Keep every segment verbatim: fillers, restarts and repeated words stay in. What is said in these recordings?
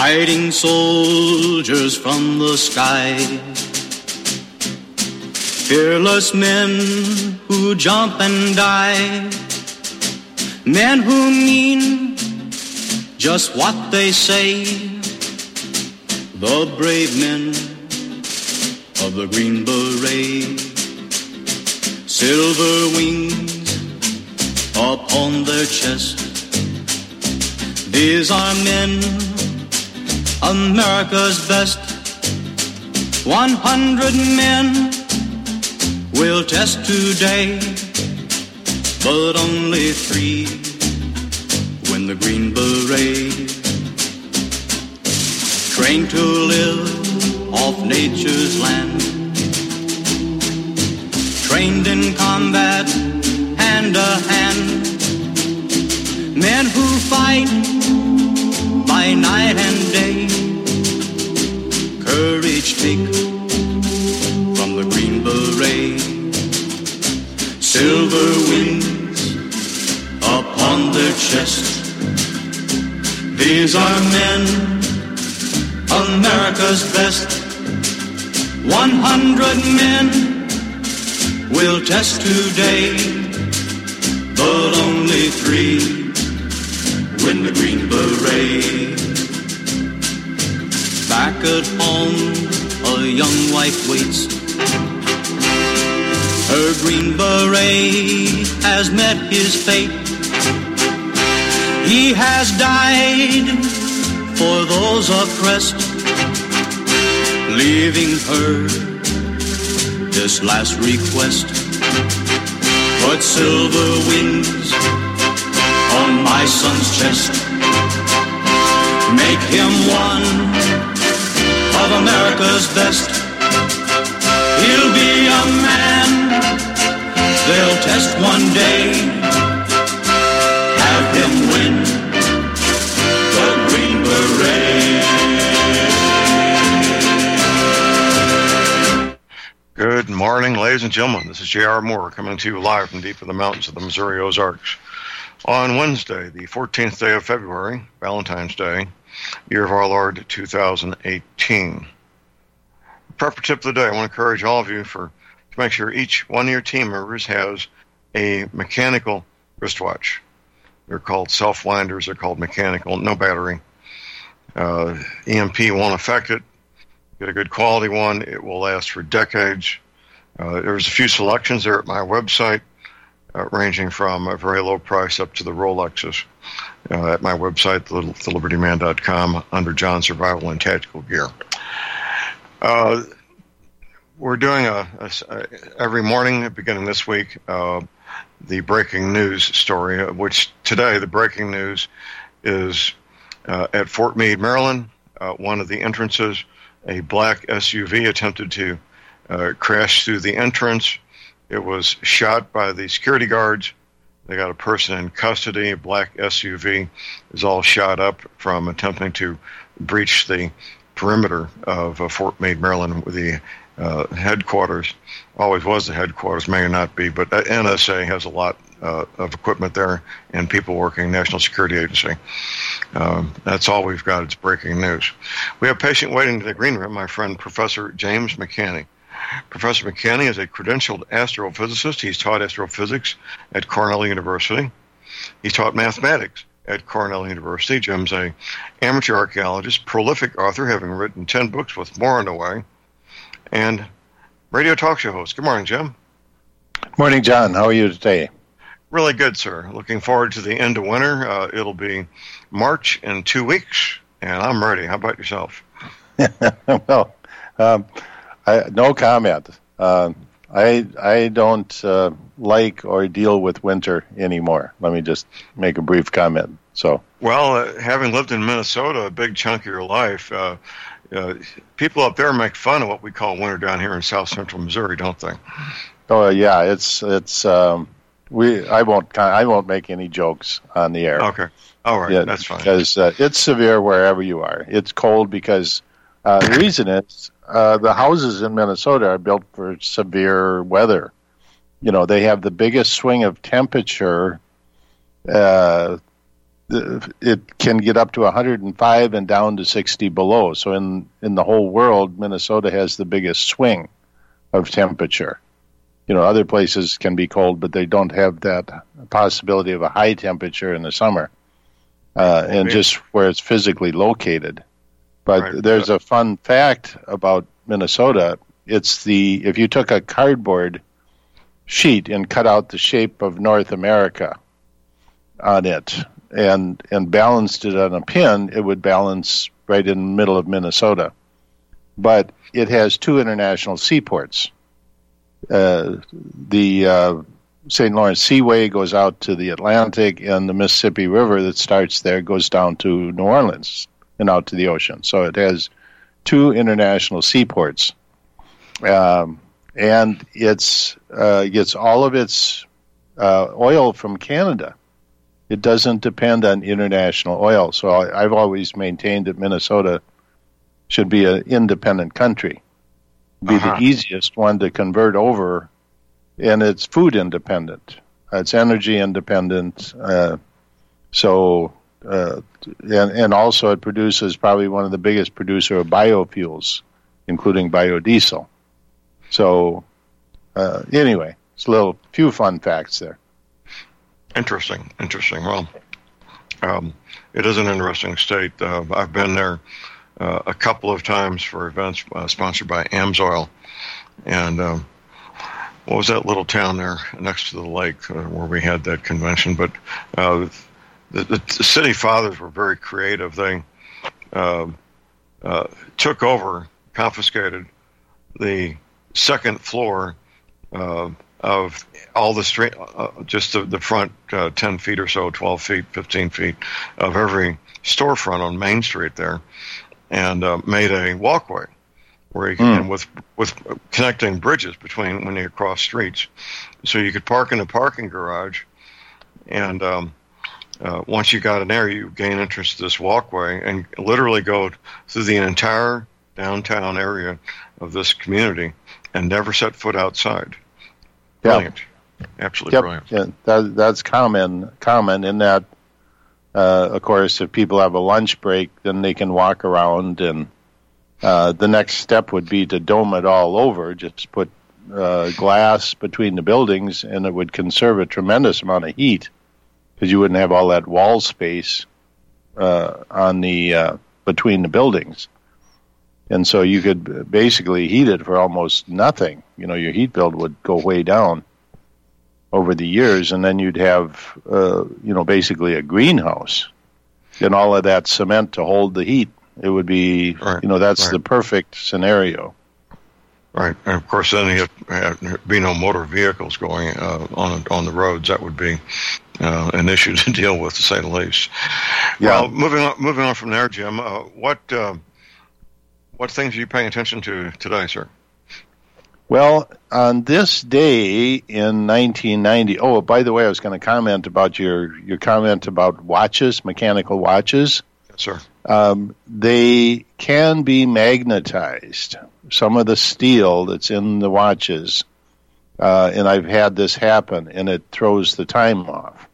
fighting soldiers from the sky, fearless men who jump and die, men who mean just what they say, the brave men of the Green Beret, silver wings upon their chest. These are men, America's best. One hundred men will test today, but only three win the Green Beret. Trained to live off nature's land, trained in combat hand to hand, men who fight by night and day, courage take from the Green Beret, silver wings upon their chest. These are men, America's best. One hundred men will test today, but only three win the Green Beret. Back at home, a young wife waits. Her Green Beret has met his fate. He has died for those oppressed, leaving her this last request. Put silver wings on my son's chest. Make him one of America's best. He'll be a man they'll test one day. Have him win the Green Beret. Good morning, ladies and gentlemen. This is J R. Moore coming to you live from deep in the mountains of the Missouri Ozarks. On Wednesday, the fourteenth day of February, Valentine's Day, year of our Lord two thousand eighteen. Prepper tip of the day, I want to encourage all of you for to make sure each one of your team members has a mechanical wristwatch. They're called self-winders, they're called mechanical, no battery. Uh, E M P won't affect it. Get a good quality one, it will last for decades. Uh, there's a few selections there at my website, uh, ranging from a very low price up to the Rolexes. Uh, at my website, the liberty man dot com, under John Survival and Tactical Gear. Uh, we're doing a, a, a every morning, beginning this week, uh, the breaking news story, which today the breaking news is uh, at Fort Meade, Maryland. Uh, one of the entrances, a black S U V attempted to uh, crash through the entrance. It was shot by the security guards. They got a person in custody. A black S U V is all shot up from attempting to breach the perimeter of uh, Fort Meade, Maryland, with the uh, headquarters. Always was the headquarters, may or not be, but N S A has a lot uh, of equipment there and people working, National Security Agency. Um, that's all we've got. It's breaking news. We have a patient waiting in the green room, my friend Professor James McCanney. Professor McCanney is a credentialed astrophysicist. He's taught astrophysics at Cornell University. He's taught mathematics at Cornell University. Jim's a amateur archaeologist, prolific author, having written ten books with more on the way, and radio talk show host. Good morning, Jim. Morning, John. How are you today? Really good, sir. Looking forward to the end of winter. Uh, it'll be March in two weeks, and I'm ready. How about yourself? well, um, I, no comment. Uh, I I don't uh, like or deal with winter anymore. Let me just make a brief comment. So, well, uh, having lived in Minnesota a big chunk of your life, uh, uh, people up there make fun of what we call winter down here in South Central Missouri, don't they? Oh yeah, it's it's um, we. I won't I won't make any jokes on the air. Okay, all right, yeah, that's fine. Because uh, it's severe wherever you are. It's cold because uh, the reason is. Uh, the houses in Minnesota are built for severe weather. You know, they have the biggest swing of temperature uh, it can get up to one hundred five and down to sixty below. So in, in the whole world, Minnesota has the biggest swing of temperature. You know, other places can be cold, but they don't have that possibility of a high temperature in the summer, uh, and just where it's physically located. But right. There's a fun fact about Minnesota. It's the, if you took a cardboard sheet and cut out the shape of North America on it and and balanced it on a pin, it would balance right in the middle of Minnesota. But it has two international seaports. Uh, the uh, Saint Lawrence Seaway goes out to the Atlantic, and the Mississippi River that starts there goes down to New Orleans and out to the ocean. So it has two international seaports. Um, and it's uh, gets all of its uh, oil from Canada. It doesn't depend on international oil. So I, I've always maintained that Minnesota should be an independent country. Be uh-huh. the easiest one to convert over, and it's food independent. Uh, it's energy independent. Uh, so, uh, and, and also it produces probably one of the biggest producer of biofuels, including biodiesel. So, uh, anyway, it's a little few fun facts there. Interesting, interesting. Well, um, it is an interesting state. Uh, I've been there uh, a couple of times for events uh, sponsored by AMSOIL, and um, what was that little town there next to the lake uh, where we had that convention? But uh, the, the, the city fathers were very creative. They uh, uh, took over, confiscated the second floor uh, of all the street, uh, just the, the front uh, ten feet or so, twelve feet, fifteen feet of every storefront on Main Street there, and uh, made a walkway where you can, mm. with with connecting bridges between when you cross streets, so you could park in a parking garage, and um, uh, once you got in there, you gain entrance to this walkway and literally go through the entire downtown area of this community and never set foot outside. Brilliant. Yep. Absolutely yep. brilliant. Yeah, that, that's common, common in that, uh, of course, if people have a lunch break, then they can walk around, and uh, the next step would be to dome it all over, just put uh, glass between the buildings, and it would conserve a tremendous amount of heat because you wouldn't have all that wall space uh, on the uh, between the buildings. And so you could basically heat it for almost nothing. You know, your heat bill would go way down over the years, and then you'd have, uh, you know, basically a greenhouse and all of that cement to hold the heat. It would be, right. you know, that's right. the perfect scenario. Right, and of course, then you have, have be no motor vehicles going uh, on on the roads. That would be uh, an issue to deal with, to say the least. Yeah. Well, moving on, moving on from there, Jim. Uh, what uh, what things are you paying attention to today, sir? Well, on this day in nineteen ninety. Oh, by the way, I was going to comment about your your comment about watches, mechanical watches. Yes, sir. Um, they can be magnetized. Some of the steel that's in the watches, uh, and I've had this happen, and it throws the time off,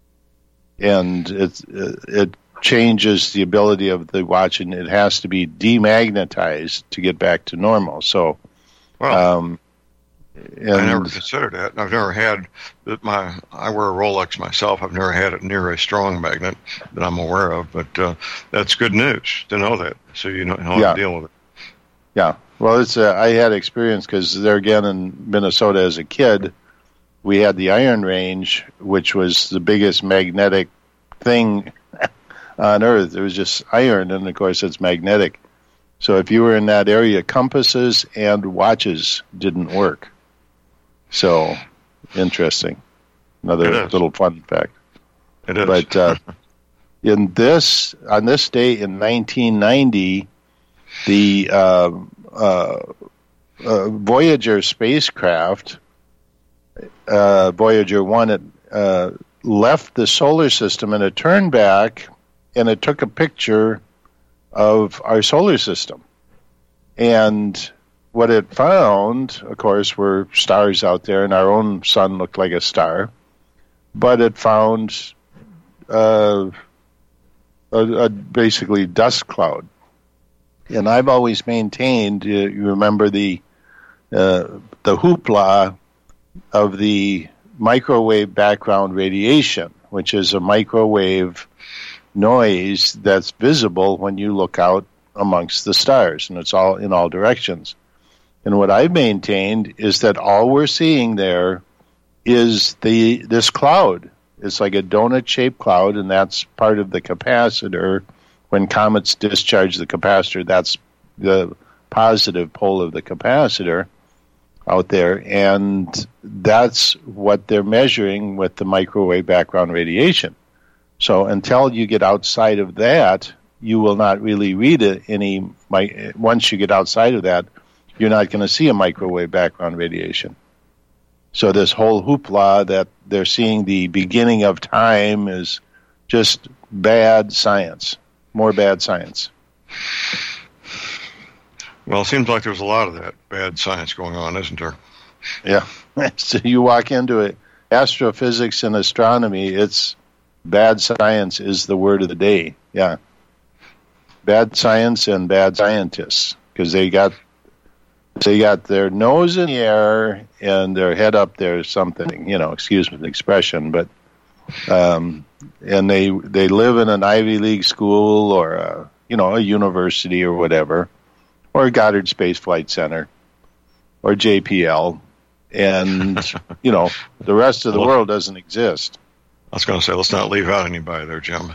and it it changes the ability of the watch, and it has to be demagnetized to get back to normal. So, well, um, and I never considered that. I've never had my. I wear a Rolex myself. I've never had it near a strong magnet that I'm aware of, but uh, that's good news to know that. So you know how yeah. to deal with it. Yeah. Well, it's uh, I had experience because there again in Minnesota as a kid, we had the Iron Range, which was the biggest magnetic thing on Earth. It was just iron, and of course it's magnetic. So if you were in that area, compasses and watches didn't work. So interesting. Another little fun fact. It is. But uh, in this on this day in nineteen ninety, the uh, uh, uh, Voyager spacecraft, uh, Voyager one, it uh, left the solar system, and it turned back, and it took a picture of our solar system. And what it found, of course, were stars out there, and our own sun looked like a star. But it found uh, a, a basically dust cloud. And I've always maintained, uh, you remember the uh, the hoopla of the microwave background radiation, which is a microwave noise that's visible when you look out amongst the stars, and it's all in all directions. And what I've maintained is that all we're seeing there is the this cloud. It's like a donut-shaped cloud, and that's part of the capacitor. When comets discharge the capacitor, that's the positive pole of the capacitor out there, and that's what they're measuring with the microwave background radiation. So until you get outside of that, you will not really read it any. Once you get outside of that, you're not going to see a microwave background radiation. So this whole hoopla that they're seeing the beginning of time is just bad science, more bad science. Well, it seems like there's a lot of that bad science going on, isn't there? Yeah. So you walk into it, astrophysics and astronomy, it's bad science is the word of the day. Yeah. Bad science and bad scientists, because they got they got their nose in the air and their head up there or something, you know, excuse me the expression, but um, and they they live in an Ivy League school or a, you know, a university or whatever, or Goddard Space Flight Center or J P L, and you know, the rest of the well, world doesn't exist. I was going to say, let's not leave out anybody there, Jim.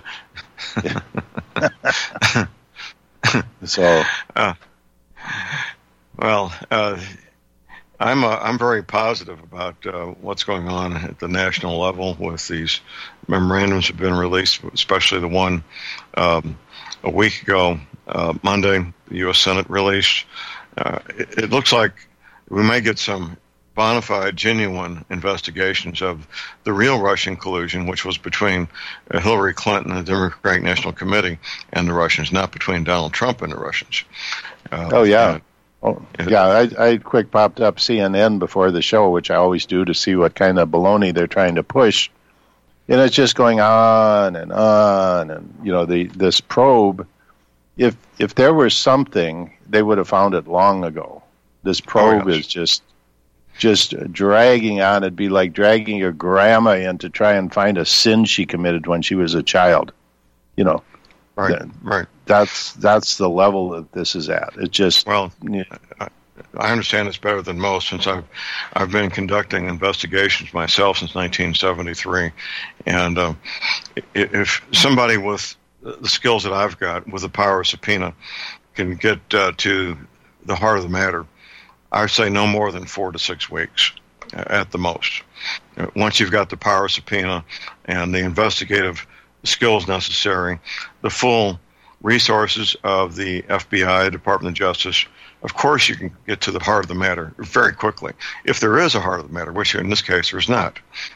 so, uh, well, uh, I'm uh, I'm very positive about uh, what's going on at the national level with these memorandums that have been released, especially the one um, a week ago, uh, Monday, the U S Senate released. Uh, it, it looks like we may get some bona fide, genuine investigations of the real Russian collusion, which was between uh, Hillary Clinton and the Democratic National Committee and the Russians, not between Donald Trump and the Russians. Uh, oh, yeah. And, oh, yeah, I, I quick popped up C N N before the show, which I always do to see what kind of baloney they're trying to push. And it's just going on and on. And, you know, the this probe, if if there was something, they would have found it long ago. This probe oh, yes. is just... just dragging on. It'd be like dragging your grandma in to try and find a sin she committed when she was a child. You know, right, that, right. That's that's the level that this is at. It just well, you know, I, I understand it's better than most since I've I've been conducting investigations myself since nineteen seventy-three, and uh, if somebody with the skills that I've got with the power of subpoena can get uh, to the heart of the matter, I say no more than four to six weeks at the most. Once you've got the power of subpoena and the investigative skills necessary, the full resources of the F B I, Department of Justice, of course you can get to the heart of the matter very quickly. If there is a heart of the matter, which in this case there's not.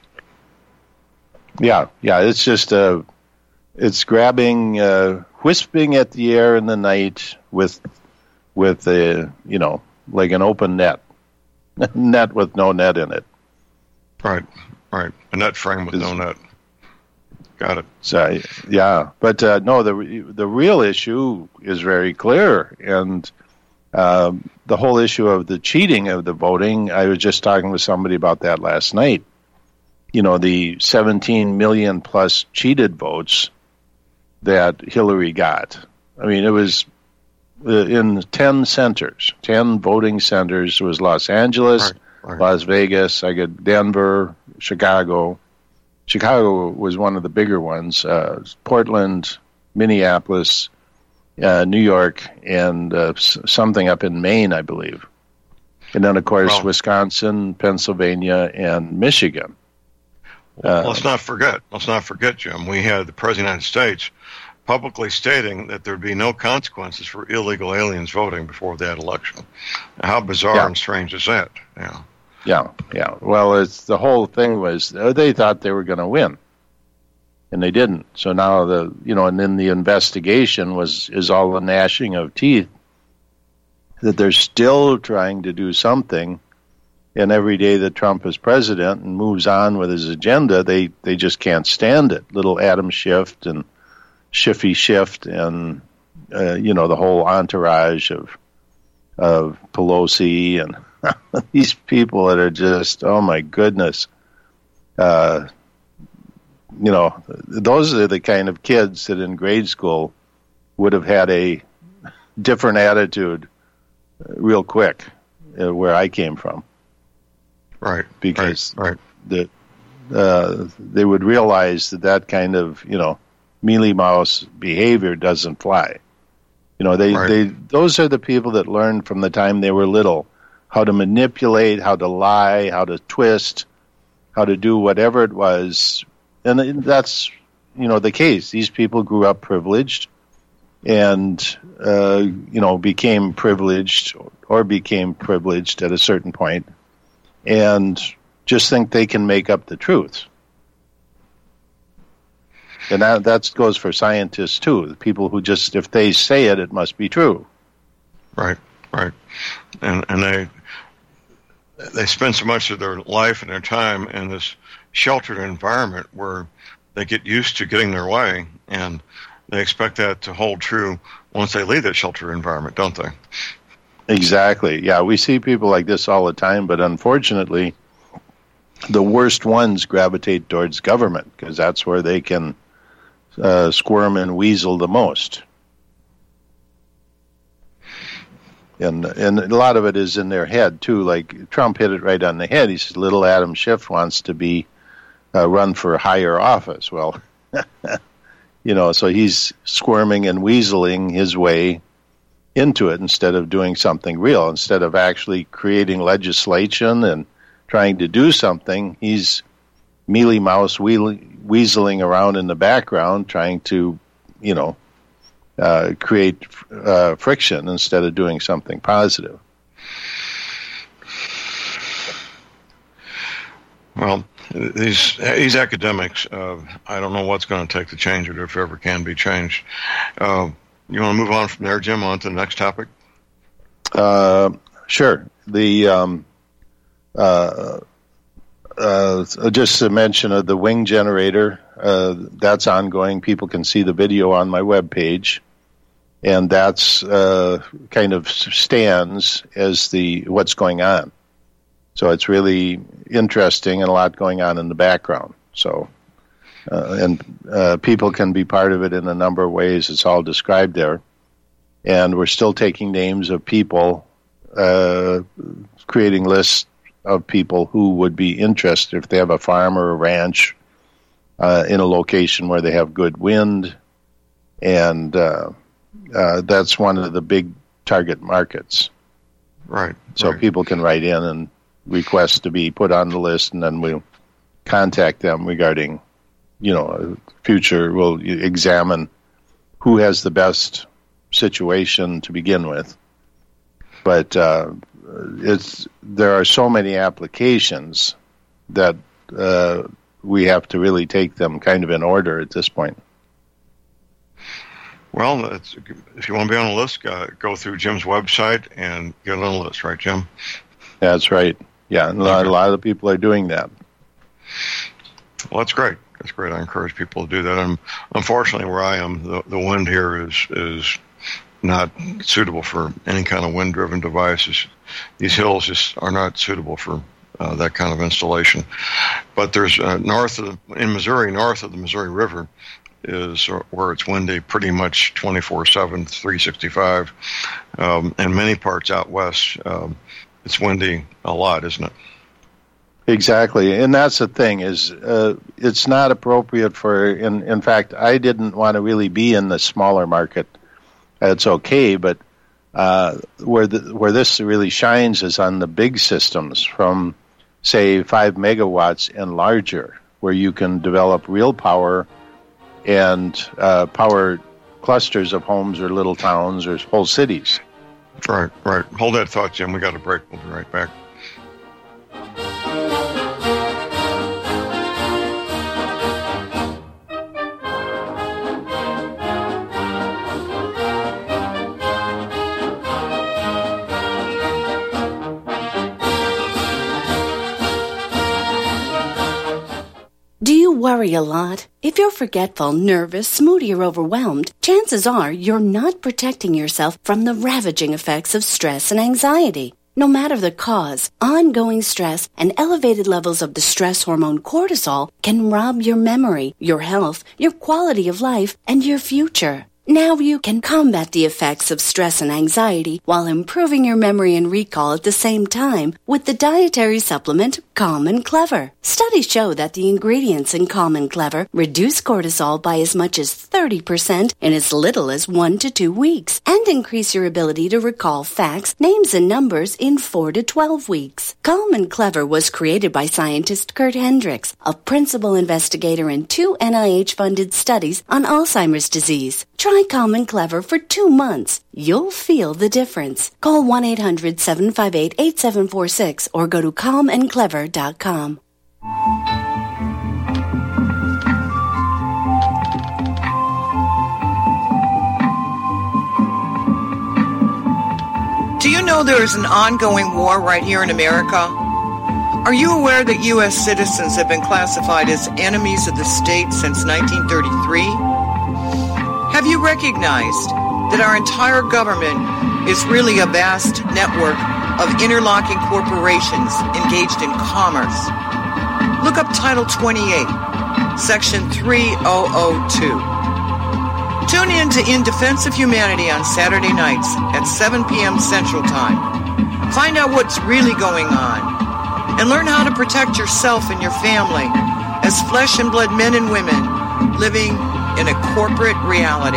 Yeah, yeah, it's just uh, it's grabbing, uh, wisping at the air in the night with, with a, you know, like an open net, net with no net in it. Right, right. A net frame with it's, no net. Got it. So, yeah, but uh, no, the the real issue is very clear, and um, the whole issue of the cheating of the voting. I was just talking with somebody about that last night. You know, the seventeen million plus cheated votes that Hillary got. I mean, it was. In ten centers, ten voting centers. It was Los Angeles, right, right. Las Vegas, I got Denver, Chicago. Chicago was one of the bigger ones. Uh, Portland, Minneapolis, uh, New York, and uh, something up in Maine, I believe. And then, of course, well, Wisconsin, Pennsylvania, and Michigan. Well, uh, let's not forget. Let's not forget, Jim. We had the President of the United States publicly stating that there'd be no consequences for illegal aliens voting before that election. How bizarre yeah. and strange is that? Yeah, yeah, yeah. Well, it's the whole thing was they thought they were going to win, and they didn't. So now the you know, and then the investigation was is all the gnashing of teeth that they're still trying to do something. And every day that Trump is president and moves on with his agenda, they they just can't stand it. Little Adam Schiff and Schiffy Shift and, uh, you know, the whole entourage of of Pelosi and these people that are just, oh my goodness. Uh, you know, those are the kind of kids that in grade school would have had a different attitude real quick uh, where I came from. Right. Because right, right. The, uh, they would realize that that kind of, you know, mealy mouse behavior doesn't fly. You know, they, right. they those are the people that learned from the time they were little how to manipulate, how to lie, how to twist, how to do whatever it was. And that's, you know, the case. These people grew up privileged and, uh, you know, became privileged or became privileged at a certain point and just think they can make up the truth. And that that goes for scientists, too. The people who just, if they say it, it must be true. Right, right. And and they they spend so much of their life and their time in this sheltered environment where they get used to getting their way, and they expect that to hold true once they leave that sheltered environment, don't they? Exactly. Yeah, we see people like this all the time, but unfortunately, the worst ones gravitate towards government because that's where they can uh, squirm and weasel the most. And and a lot of it is in their head, too. Like, Trump hit it right on the head. He says, little Adam Schiff wants to be uh, run for higher office. Well, you know, so he's squirming and weaseling his way into it instead of doing something real. Instead of actually creating legislation and trying to do something, he's mealy mouse weaseling around in the background trying to, you know, uh, create uh, friction instead of doing something positive. Well, these these academics, uh, I don't know what's going to take to change it, if it ever can be changed. Uh, you want to move on from there, Jim, on to the next topic? Uh, sure. The um, uh, uh, just a mention of the wing generator. Uh, that's ongoing. People can see the video on my webpage, and that's uh, kind of stands as the what's going on. So it's really interesting and a lot going on in the background. So, uh, and uh, people can be part of it in a number of ways. It's all described there. And we're still taking names of people, uh, creating lists of people who would be interested if they have a farm or a ranch uh, in a location where they have good wind. And uh, uh, that's one of the big target markets. Right. So right. people can write in and request to be put on the list, and then we'll contact them regarding, you know, future. We'll examine who has the best situation to begin with. But uh, it's there are so many applications that uh, we have to really take them kind of in order at this point. Well, it's, if you want to be on the list, uh, go through Jim's website and get on the list, right, Jim? That's right. Yeah, and a lot, a lot of people are doing that. Well, that's great. That's great. I encourage people to do that. And unfortunately, where I am, the, the wind here is is not suitable for any kind of wind-driven devices. These hills just are not suitable for uh, that kind of installation. But there's uh, north of the, in Missouri, north of the Missouri River, is where it's windy pretty much twenty-four seven, three sixty-five. Um, and many parts out west, um, it's windy a lot, isn't it? Exactly, and that's the thing is uh, it's not appropriate for. In in fact, I didn't want to really be in the smaller market. It's okay, but uh, where the where this really shines is on the big systems from, say, five megawatts and larger, where you can develop real power and uh, power clusters of homes or little towns or whole cities. Right, right. Hold that thought, Jim. We got a break. We'll be right back. Do you worry a lot? If you're forgetful, nervous, moody, or overwhelmed, chances are you're not protecting yourself from the ravaging effects of stress and anxiety. No matter the cause, ongoing stress and elevated levels of the stress hormone cortisol can rob your memory, your health, your quality of life, and your future. Now you can combat the effects of stress and anxiety while improving your memory and recall at the same time with the dietary supplement Calm and Clever. Studies show that the ingredients in Calm and Clever reduce cortisol by as much as thirty percent in as little as one to two weeks and increase your ability to recall facts, names, and numbers in four to twelve weeks. Calm and Clever was created by scientist Kurt Hendricks, a principal investigator in two N I H-funded studies on Alzheimer's disease. Try Calm and Clever for two months. You'll feel the difference. Call one eight hundred seven five eight eight seven four six or go to calm and clever dot com. Do you know there is an ongoing war right here in America? Are you aware that U S citizens have been classified as enemies of the state since nineteen thirty-three? Have you recognized that our entire government is really a vast network of interlocking corporations engaged in commerce? Look up Title twenty-eight, Section three thousand two. Tune in to In Defense of Humanity on Saturday nights at seven p.m. Central Time. Find out what's really going on and learn how to protect yourself and your family as flesh and blood men and women living in a corporate reality.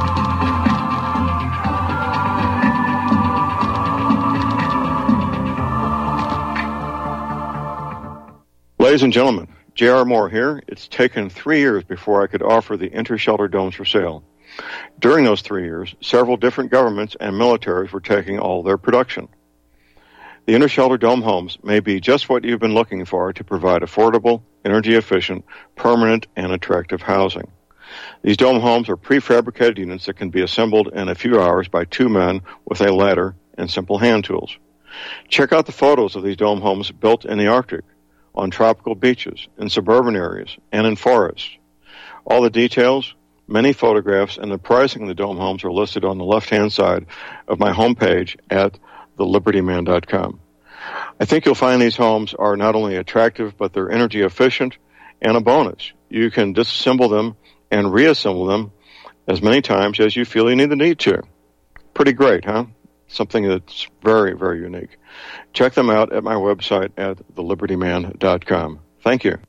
Ladies and gentlemen, J R. Moore here. It's taken three years before I could offer the Intershelter domes for sale. During those three years, several different governments and militaries were taking all their production. The Intershelter dome homes may be just what you've been looking for to provide affordable, energy-efficient, permanent, and attractive housing. These dome homes are prefabricated units that can be assembled in a few hours by two men with a ladder and simple hand tools. Check out the photos of these dome homes built in the Arctic, on tropical beaches, in suburban areas, and in forests. All the details, many photographs, and the pricing of the dome homes are listed on the left-hand side of my homepage at the liberty man dot com. I think you'll find these homes are not only attractive, but they're energy efficient, and a bonus. You can disassemble them and reassemble them as many times as you feel you need the need to. Pretty great, huh? Something that's very, very unique. Check them out at my website at the liberty man dot com. Thank you.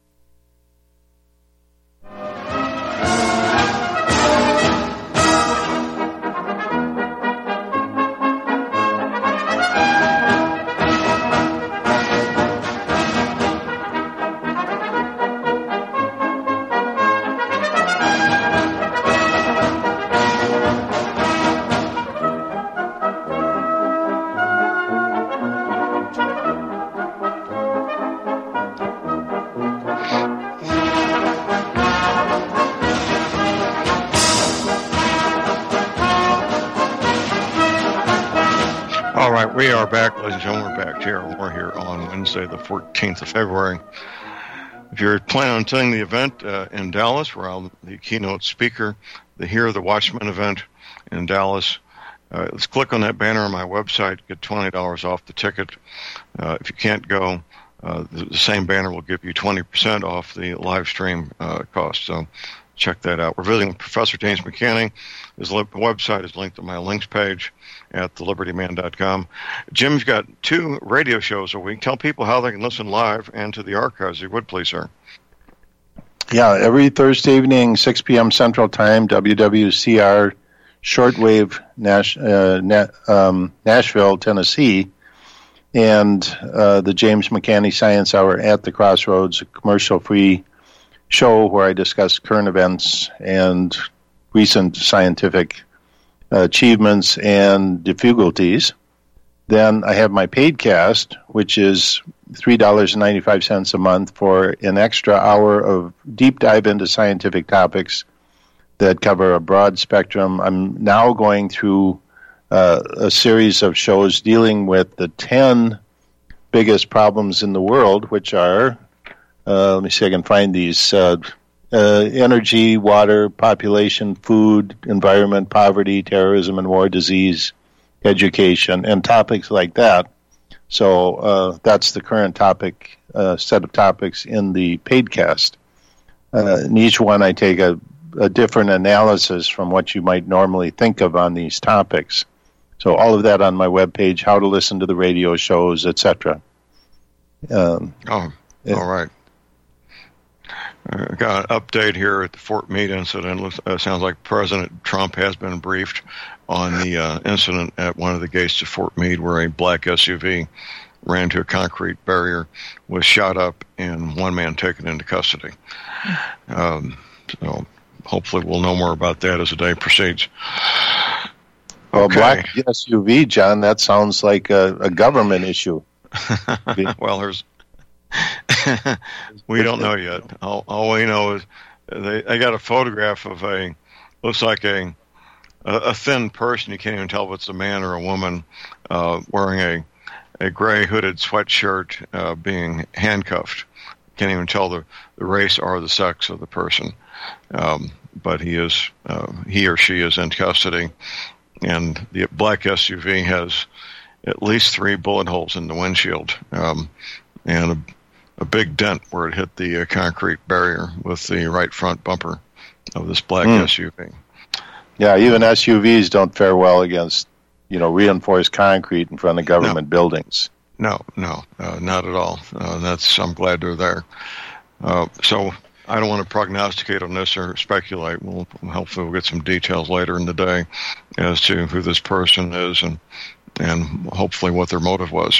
We are back, ladies and gentlemen. We're back here. We're here on Wednesday, the fourteenth of February. If you're planning on attending the event uh, in Dallas, where I'm the keynote speaker, the Hear the Watchman event in Dallas, uh, let's click on that banner on my website, get twenty dollars off the ticket. Uh, if you can't go, uh, the, the same banner will give you twenty percent off the live stream uh, cost. So check that out. We're visiting with Professor James McCanney. His li- website is linked to my links page at the liberty man dot com. Jim's got two radio shows a week. Tell people how they can listen live and to the archives, if you would, please, sir. Yeah, every Thursday evening, six p.m. Central Time, W W C R, shortwave, Nash, uh, Na- um, Nashville, Tennessee, and uh, the James McCanney Science Hour at the Crossroads, a commercial-free show where I discuss current events and recent scientific achievements and difficulties. Then I have my paid cast, which is three dollars and ninety-five cents a month for an extra hour of deep dive into scientific topics that cover a broad spectrum. I'm now going through uh, a series of shows dealing with the ten biggest problems in the world, which are uh, let me see if I can find these. Uh, uh, energy, water, population, food, environment, poverty, terrorism and war, disease, education, and topics like that. So uh, that's the current topic, uh, set of topics in the Paidcast. Uh, in each one, I take a, a different analysis from what you might normally think of on these topics. So all of that on my webpage, how to listen to the radio shows, et cetera. Um, oh, yeah. All right. I got an update here at the Fort Meade incident. Looks, uh, sounds like President Trump has been briefed on the uh, incident at one of the gates to Fort Meade where a black S U V ran into a concrete barrier, was shot up, and one man taken into custody. Um, so hopefully we'll know more about that as the day proceeds. Well, Okay. black S U V, John, that sounds like a, a government issue. Well, there's we don't know yet. All, all we know is they, they got a photograph of a, looks like a, a, a thin person. You can't even tell if it's a man or a woman, uh, wearing a, a gray hooded sweatshirt, uh, being handcuffed. Can't even tell the, the race or the sex of the person. Um, but he is, uh, he or she is in custody. And the black S U V has at least three bullet holes in the windshield, um, and a, a big dent where it hit the uh, concrete barrier with the right front bumper of this black mm. S U V. Yeah, even S U Vs don't fare well against, you know, reinforced concrete in front of government no. buildings. No, no, uh, not at all. Uh, that's I'm glad they're there. Uh, so I don't want to prognosticate on this or speculate. We'll hopefully we'll get some details later in the day as to who this person is and and hopefully what their motive was.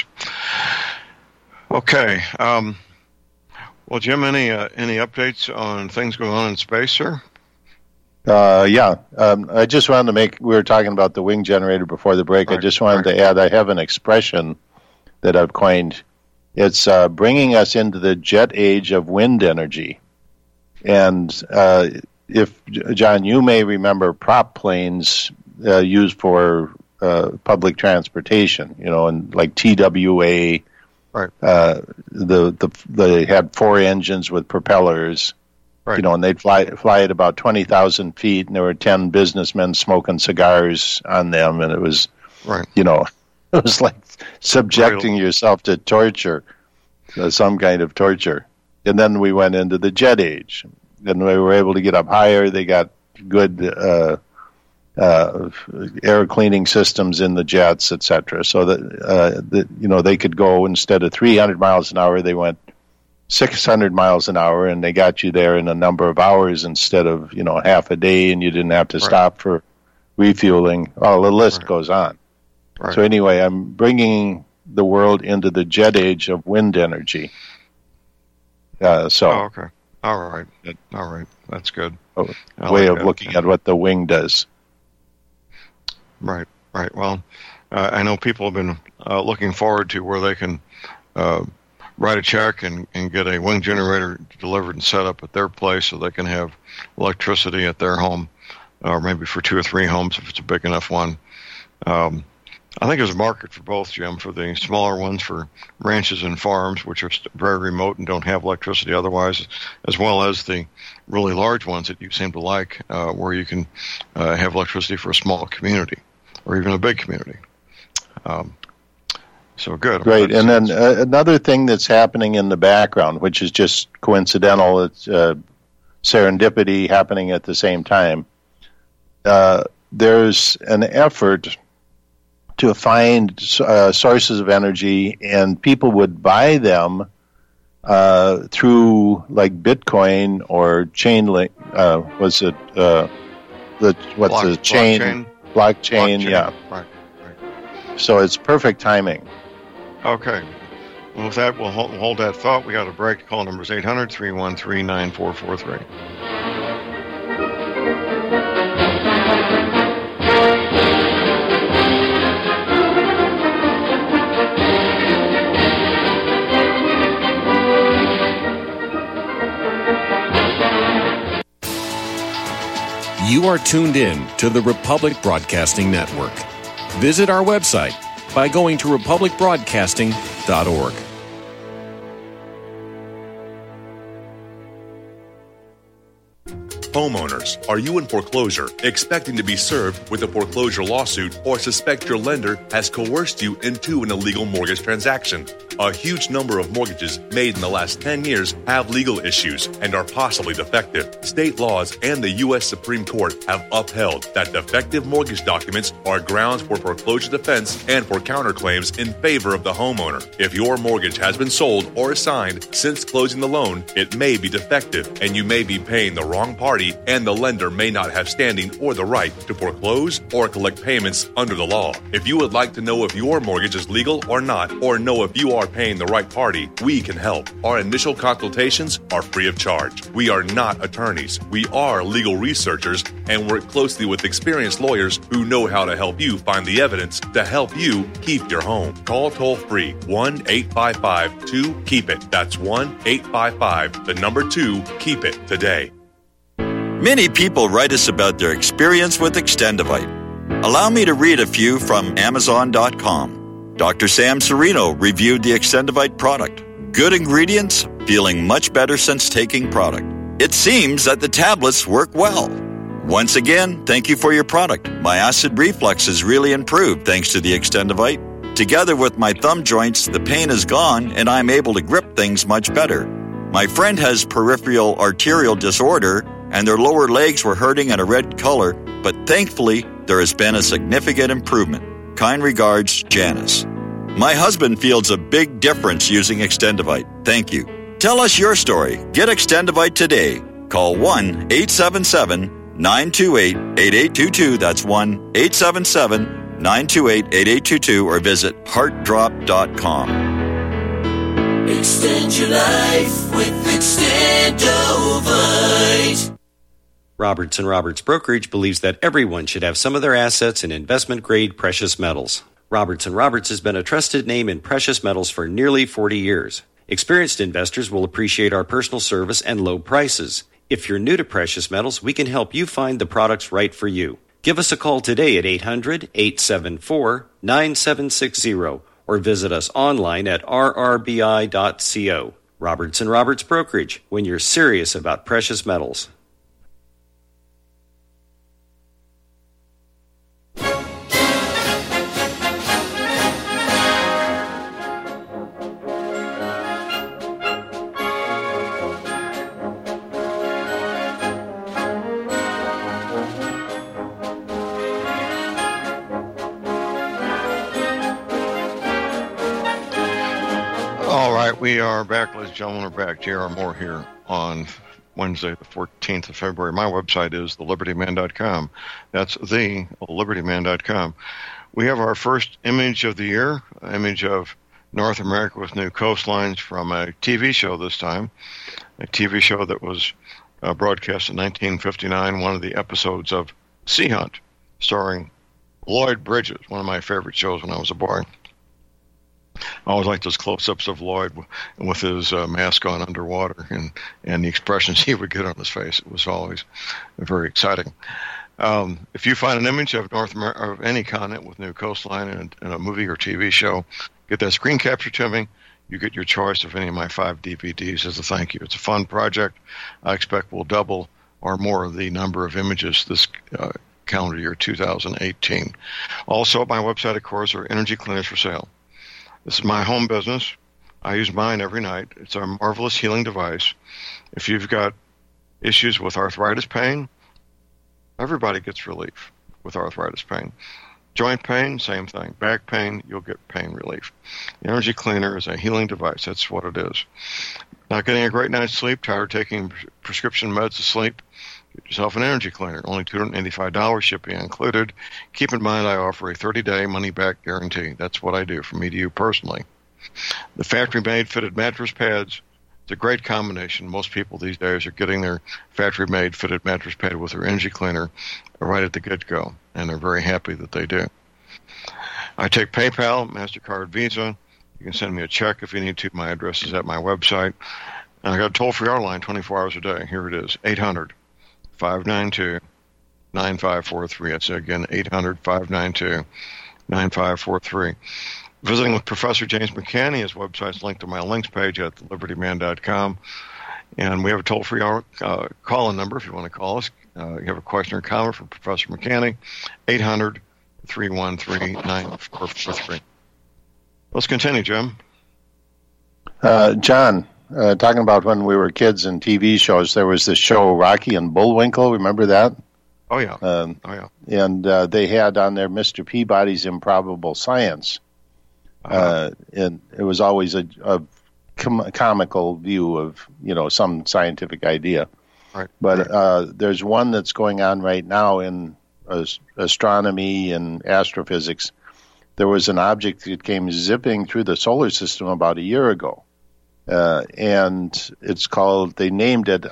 Okay. Um, well, Jim, any uh, any updates on things going on in space, sir? Uh, yeah. Um, I just wanted to make, we were talking about the wing generator before the break. Right, I just wanted right. to add, I have an expression that I've coined. It's uh, bringing us into the jet age of wind energy. And uh, if, John, you may remember prop planes uh, used for uh, public transportation, you know, and like T W A, right. uh, the, the they had four engines with propellers, right. you know, and they'd fly fly at about twenty thousand feet, and there were ten businessmen smoking cigars on them, and it was, right. you know, it was like subjecting right. yourself to torture, uh, some kind of torture. And then we went into the jet age. Then we were able to get up higher. They got good uh, uh, air cleaning systems in the jets, et cetera. So that uh, the, you know, they could go, instead of three hundred miles an hour, they went six hundred miles an hour, and they got you there in a number of hours instead of, you know, half a day, and you didn't have to right. stop for refueling. Oh, the list right. goes on. Right. So anyway, I'm bringing the world into the jet age of wind energy. Uh, so, oh, okay, all right, all right, that's good. A I way like of that. looking at what the wing does. Right, right. Well, uh, I know people have been uh, looking forward to where they can uh, write a check and, and get a wing generator delivered and set up at their place, so they can have electricity at their home, or maybe for two or three homes if it's a big enough one. Um, I think there's a market for both, Jim, for the smaller ones for ranches and farms, which are very remote and don't have electricity otherwise, as well as the really large ones that you seem to like, uh, where you can uh, have electricity for a small community or even a big community. Um, so good. Great. And then uh, another thing that's happening in the background, which is just coincidental, it's uh, serendipity happening at the same time. Uh, there's an effort to find uh, sources of energy, and people would buy them uh, through like Bitcoin or Chainlink. Uh, was it uh, the what's Block, the chain blockchain? blockchain? Blockchain. Yeah. Right, right. So it's perfect timing. Okay. Well, with that, we'll hold, hold that thought. We got a break. Call numbers eight hundred, three one three, nine four four three. You are tuned in to the Republic Broadcasting Network. Visit our website by going to republic broadcasting dot org. Homeowners, are you in foreclosure, expecting to be served with a foreclosure lawsuit, or suspect your lender has coerced you into an illegal mortgage transaction? A huge number of mortgages made in the last ten years have legal issues and are possibly defective. State laws and the U S Supreme Court have upheld that defective mortgage documents are grounds for foreclosure defense and for counterclaims in favor of the homeowner. If your mortgage has been sold or assigned since closing the loan, it may be defective, and you may be paying the wrong party, and the lender may not have standing or the right to foreclose or collect payments under the law. If you would like to know if your mortgage is legal or not, or know if you are paying the right party, we can help. Our initial consultations are free of charge. We are not attorneys. We are legal researchers and work closely with experienced lawyers who know how to help you find the evidence to help you keep your home. Call toll free one eight five five two keep it. That's one eight five five, the number two, keep it today. Many people write us about their experience with Extendivite. Allow me to read a few from Amazon dot com. Doctor Sam Serino reviewed the Extendivite product. Good ingredients, feeling much better since taking product. It seems that the tablets work well. Once again, thank you for your product. My acid reflux has really improved thanks to the Extendivite. Together with my thumb joints, the pain is gone and I'm able to grip things much better. My friend has peripheral arterial disorder and their lower legs were hurting in a red color, but thankfully there has been a significant improvement. Kind regards, Janice. My husband feels a big difference using Extendivite. Thank you. Tell us your story. Get Extendivite today. Call one eight seven seven nine two eight eight eight two two. That's one eight seven seven nine two eight eight eight two two or visit heart drop dot com. Extend your life with Extendovite. Roberts and Roberts Brokerage believes that everyone should have some of their assets in investment-grade precious metals. Roberts and Roberts has been a trusted name in precious metals for nearly forty years. Experienced investors will appreciate our personal service and low prices. If you're new to precious metals, we can help you find the products right for you. Give us a call today at eight hundred, eight seven four, nine seven six zero or visit us online at r r b i dot co. Roberts and Roberts Brokerage, when you're serious about precious metals. We are back, ladies and gentlemen. We're back. J R. Moore here on Wednesday, the fourteenth of February. My website is the liberty man dot com. That's the liberty man dot com. We have our first image of the year, image of North America with new coastlines from a T V show this time, a T V show that was uh, broadcast in nineteen fifty-nine, one of the episodes of Sea Hunt, starring Lloyd Bridges, one of my favorite shows when I was a boy. I always liked those close-ups of Lloyd with his uh, mask on underwater and, and the expressions he would get on his face. It was always very exciting. Um, if you find an image of North America, of any continent with new coastline in, in a movie or T V show, get that screen capture to me. You get your choice of any of my five D V Ds as a thank you. It's a fun project. I expect we'll double or more the number of images this uh, calendar year two thousand eighteen. Also, at my website, of course, are energy cleaners for sale. This is my home business. I use mine every night. It's a marvelous healing device. If you've got issues with arthritis pain, everybody gets relief with arthritis pain. Joint pain, same thing. Back pain, you'll get pain relief. The Energy Cleaner is a healing device. That's what it is. Not getting a great night's sleep, tired of taking prescription meds to sleep? Get yourself an Energy Cleaner. Only two hundred eighty-five dollars, shipping included. Keep in mind I offer a thirty-day money-back guarantee. That's what I do, from me to you personally. The factory-made fitted mattress pads, it's a great combination. Most people these days are getting their factory-made fitted mattress pad with their Energy Cleaner right at the get-go, and they're very happy that they do. I take PayPal, MasterCard, Visa. You can send me a check if you need to. My address is at my website. And I got a toll-free R line twenty-four hours a day. Here it is, eight hundred, five nine two, nine five four three. That's again, eight hundred, five nine two, nine five four three. Visiting with Professor James McCanny, his website's linked to my links page at the liberty man dot com. And we have a toll-free uh, call-in number if you want to call us. Uh, you have a question or comment for Professor McCanny, eight hundred, three one three, nine four four three. Let's continue, Jim. Uh, John, uh, talking about when we were kids in T V shows, there was this show, Rocky and Bullwinkle. Remember that? Oh, yeah. Um, oh, yeah. And uh, they had on there Mister Peabody's Improbable Science. Uh-huh. Uh, and it was always a, a com- comical view of, you know, some scientific idea. Right. But uh, there's one that's going on right now in uh, astronomy and astrophysics. There was an object that came zipping through the solar system about a year ago. Uh, and it's called, they named it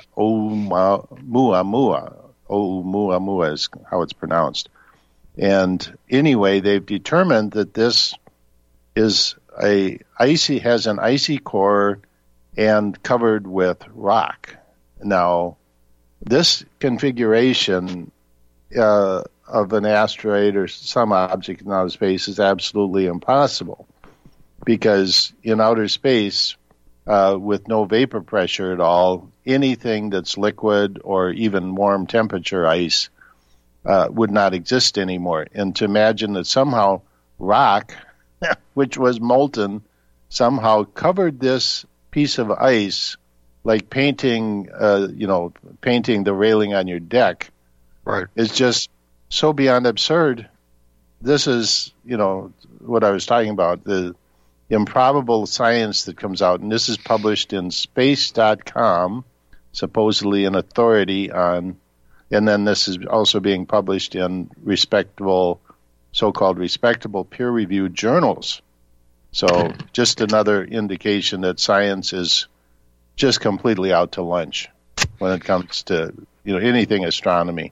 Oumuamua. Oumuamua is how it's pronounced. And anyway, they've determined that this is a icy, has an icy core and covered with rock. Now, this configuration uh, of an asteroid or some object in outer space is absolutely impossible, because in outer space, uh, with no vapor pressure at all, anything that's liquid or even warm temperature ice uh, would not exist anymore. And to imagine that somehow rock, which was molten, somehow covered this piece of ice, like painting, uh, you know, painting the railing on your deck, right, is just so beyond absurd. This is, you know, what I was talking about, the improbable science that comes out, and this is published in space dot com, supposedly an authority on, and then this is also being published in respectable, so-called respectable peer-reviewed journals. So just another indication that science is just completely out to lunch when it comes to, you know, anything astronomy.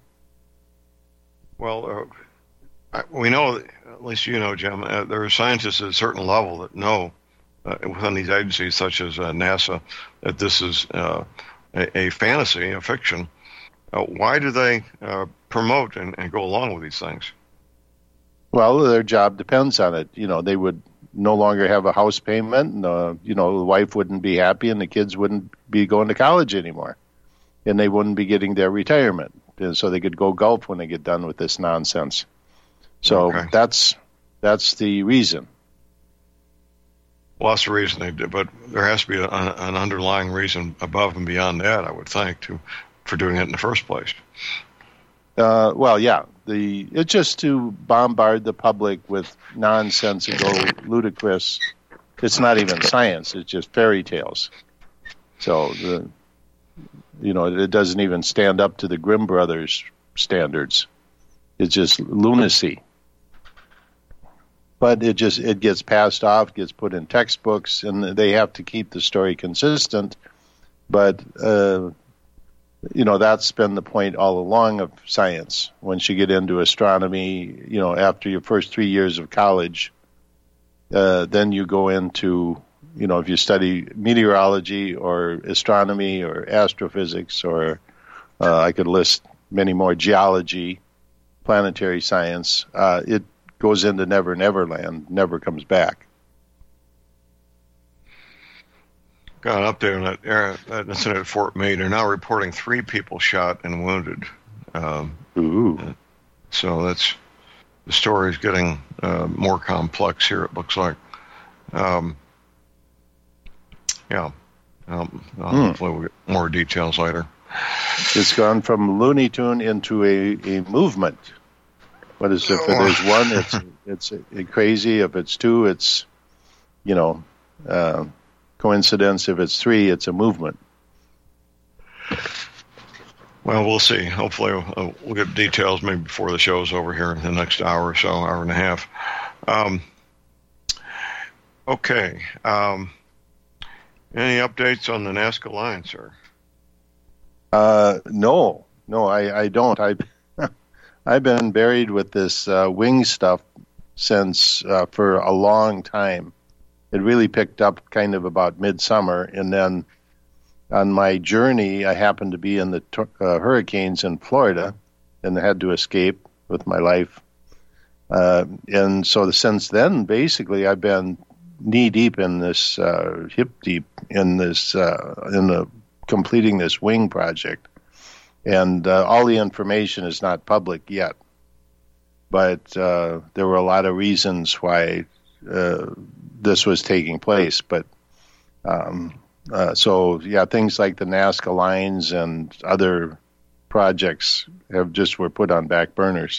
Well, uh, we know, at least you know, Jim, uh, there are scientists at a certain level that know uh, within these agencies, such as uh, NASA, that this is uh, a, a fantasy, a fiction. Uh, why do they uh, promote and, and go along with these things? Well, their job depends on it. You know, they would no longer have a house payment, and, uh, you know, the wife wouldn't be happy, and the kids wouldn't be going to college anymore, and they wouldn't be getting their retirement, and so they could go golf when they get done with this nonsense. So okay. that's that's the reason. Well, that's the reason they do, but there has to be a, an underlying reason above and beyond that, I would think, to for doing it in the first place. Uh, well, yeah, the it's just to bombard the public with nonsensical, ludicrous. It's not even science; it's just fairy tales. So, the, you know, it doesn't even stand up to the Grimm brothers' standards. It's just lunacy. But it just it gets passed off, gets put in textbooks, and they have to keep the story consistent. But uh, you know, that's been the point all along of science. Once you get into astronomy, you know, after your first three years of college, uh, then you go into, you know, if you study meteorology or astronomy or astrophysics, or uh, I could list many more, geology, planetary science, uh, it goes into Never Never Land, never comes back. Got an update on that, uh, that incident at Fort Meade. They're now reporting three people shot and wounded. Um, Ooh. So that's, the story is getting uh, more complex here, it looks like. Um, yeah. Um, uh, hmm. Hopefully we'll get more details later. It's gone from Looney Tune into a, a movement. What is it? If there's one, it's it's a, a crazy. If it's two, it's, you know, uh, coincidence. If it's three, it's a movement. Well, we'll see. Hopefully we'll, we'll get details maybe before the show's over here in the next hour or so, hour and a half. Um, okay. Um, any updates on the Nazca line, sir? Uh, no, no, I, I don't. I, I've been buried with this uh, wing stuff since uh, for a long time. It really picked up kind of about midsummer, and then on my journey, I happened to be in the uh, hurricanes in Florida, and I had to escape with my life. Uh, and so since then, basically, I've been knee deep in this, uh, hip deep in this, uh, in the completing this wing project. And uh, all the information is not public yet. But uh, there were a lot of reasons why uh, this was taking place. But um, uh, so, yeah, things like the Nazca lines and other projects have just were put on back burners.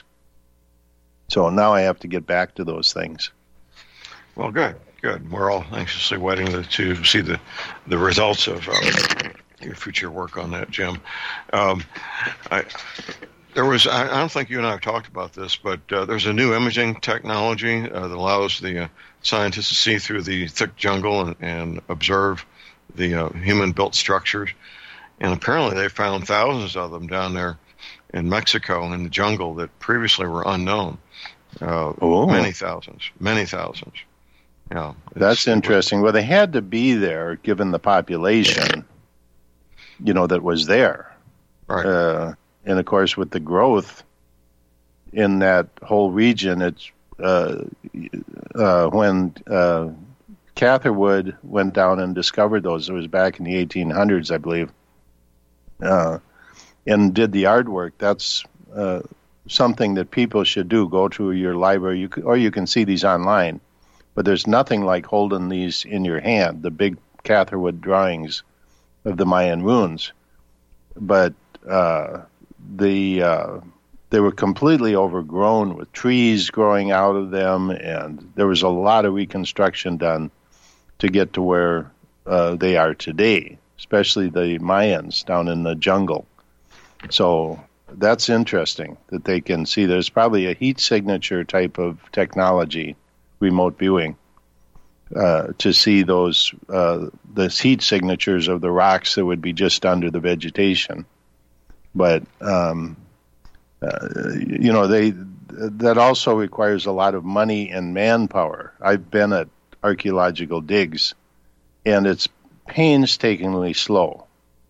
So now I have to get back to those things. Well, good, good. We're all anxiously waiting to, to see the, the results of uh, your future work on that, Jim. Um, I, there was, I, I don't think you and I have talked about this, but uh, there's a new imaging technology uh, that allows the uh, scientists to see through the thick jungle and, and observe the uh, human-built structures. And apparently they found thousands of them down there in Mexico in the jungle that previously were unknown. Uh, many thousands, many thousands. Yeah, that's interesting. Well, they had to be there given the population, you know, that was there. Right. Uh, and of course, with the growth in that whole region, it's uh, uh, when uh, Catherwood went down and discovered those. It was back in the eighteen hundreds, I believe, uh, and did the artwork. That's uh, something that people should do. Go to your library, you can, or you can see these online. But there's nothing like holding these in your hand, the big Catherwood drawings of the Mayan ruins. But uh, the uh, they were completely overgrown with trees growing out of them, and there was a lot of reconstruction done to get to where uh, they are today, especially the Mayans down in the jungle. So that's interesting that they can see. There's probably a heat signature type of technology, remote viewing, uh, to see those uh, the heat signatures of the rocks that would be just under the vegetation. But um, uh, you know, they that also requires a lot of money and manpower. I've been at archaeological digs, and it's painstakingly slow.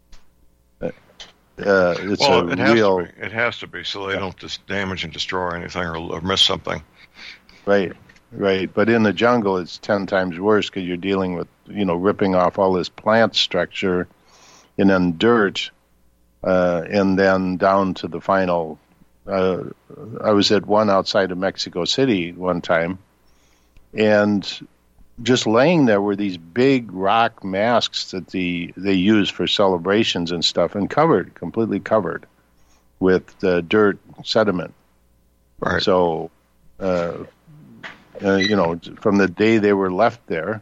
Uh, it's well, a it has real. To be. It has to be, so they don't just damage and destroy anything or, or miss something. Right, right. But in the jungle, it's ten times worse because you're dealing with, you know, ripping off all this plant structure, and then dirt, uh, and then down to the final. Uh, I was at one outside of Mexico City one time, and just laying there were these big rock masks that the they use for celebrations and stuff, and covered, completely covered with uh, dirt sediment. Right. So, uh, uh, you know, from the day they were left there,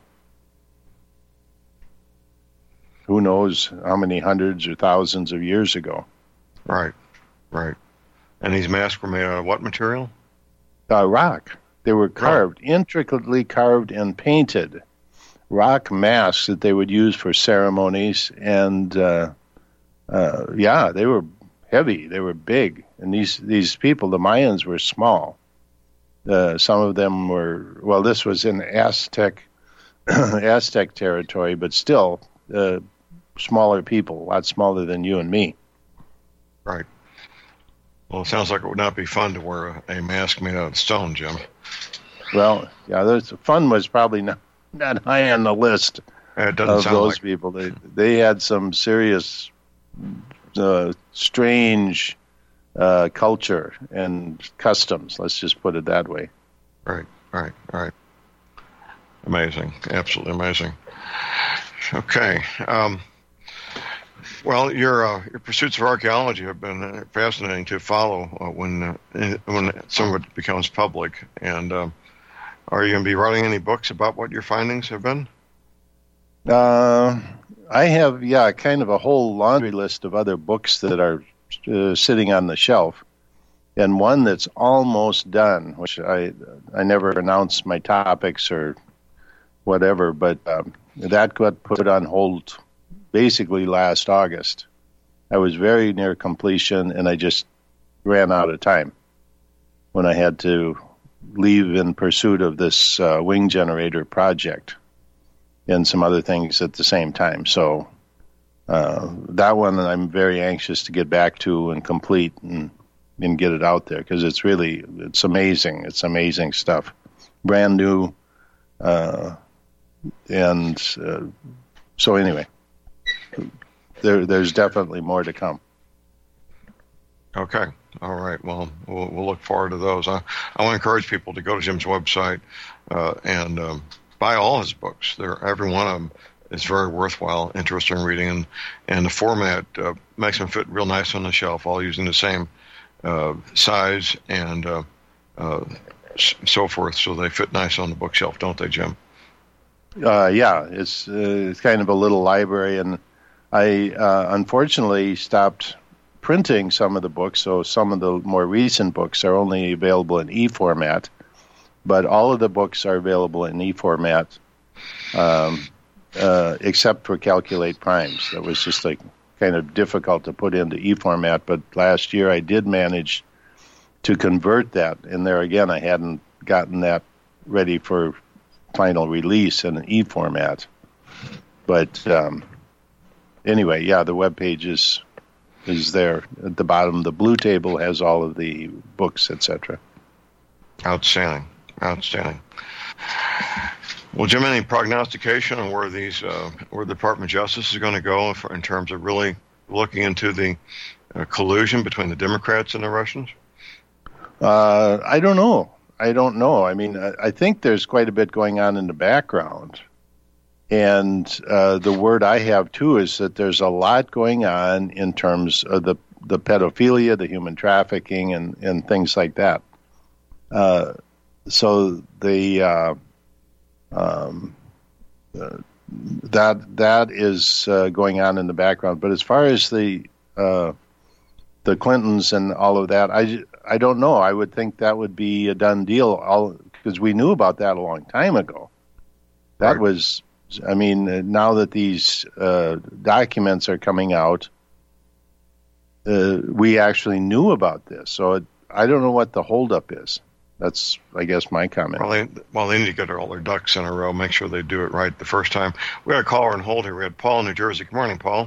who knows how many hundreds or thousands of years ago. Right, right. And these masks were made out of what material? Uh, rock. They were carved, right. Intricately carved and painted rock masks that they would use for ceremonies. And, uh, uh, yeah, they were heavy. They were big. And these, these people, the Mayans, were small. Uh, some of them were, well, this was in Aztec, Aztec territory, but still uh, smaller people, a lot smaller than you and me. Right. Well, it sounds like it would not be fun to wear a, a mask made out of stone, Jim. Well, yeah, there's, fun was probably not, not high on the list of those like... people. They they had some serious, uh, strange uh, culture and customs. Let's just put it that way. Right, right, right. Amazing, absolutely amazing. Okay. Um, Well, your uh, your pursuits of archaeology have been fascinating to follow uh, when uh, when some of it becomes public. And um, are you going to be writing any books about what your findings have been? Uh, I have, yeah, kind of a whole laundry list of other books that are uh, sitting on the shelf, and one that's almost done, which I I never announce my topics or whatever, but um, that got put on hold basically last August. I was very near completion, and I just ran out of time when I had to leave in pursuit of this uh, wing generator project and some other things at the same time. So uh, that one I'm very anxious to get back to and complete and, and get it out there, because it's really, it's amazing. It's amazing stuff. Brand new. Uh, and uh, so anyway. there, there's definitely more to come. Okay. All right. Well, we'll, we'll look forward to those. I, I want to encourage people to go to Jim's website uh, and um, buy all his books. They're, every one of them is very worthwhile, interesting reading, and, and the format uh, makes them fit real nice on the shelf, all using the same uh, size and uh, uh, so forth, so they fit nice on the bookshelf, don't they, Jim? Uh, yeah, it's uh, it's kind of a little library, and I uh, unfortunately stopped printing some of the books, so some of the more recent books are only available in e-format, but all of the books are available in e-format, um, uh, except for Calculate Primes. That was just like kind of difficult to put into e-format, but last year I did manage to convert that, and there again I hadn't gotten that ready for final release in an e-format. But um, anyway, yeah, the web page is is there at the bottom. The blue table has all of the books, et cetera. Outstanding, outstanding. Well, Jim, any prognostication on where these uh, where the Department of Justice is going to go for, in terms of really looking into the uh, collusion between the Democrats and the Russians? Uh, I don't know. I don't know. I mean, I, I think there's quite a bit going on in the background. And uh, the word I have, too, is that there's a lot going on in terms of the, the pedophilia, the human trafficking, and, and things like that. Uh, so the uh, um, uh, that that is uh, going on in the background. But as far as the uh, the Clintons and all of that, I, I don't know. I would think that would be a done deal, all because we knew about that a long time ago. That right. was... I mean, now that these uh, documents are coming out, uh, we actually knew about this. So it, I don't know what the holdup is. That's, I guess, my comment. Well they, well, they need to get all their ducks in a row, make sure they do it right the first time. We had a caller on hold here. We had Paul in New Jersey. Good morning, Paul.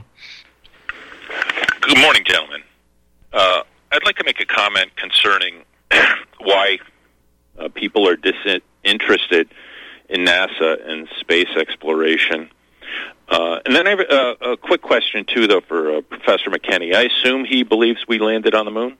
Good morning, gentlemen. Uh, I'd like to make a comment concerning why uh, people are disinterested in NASA and space exploration. Uh, and then I have a, a quick question, too, though, for uh, Professor McKenney. I assume he believes we landed on the moon?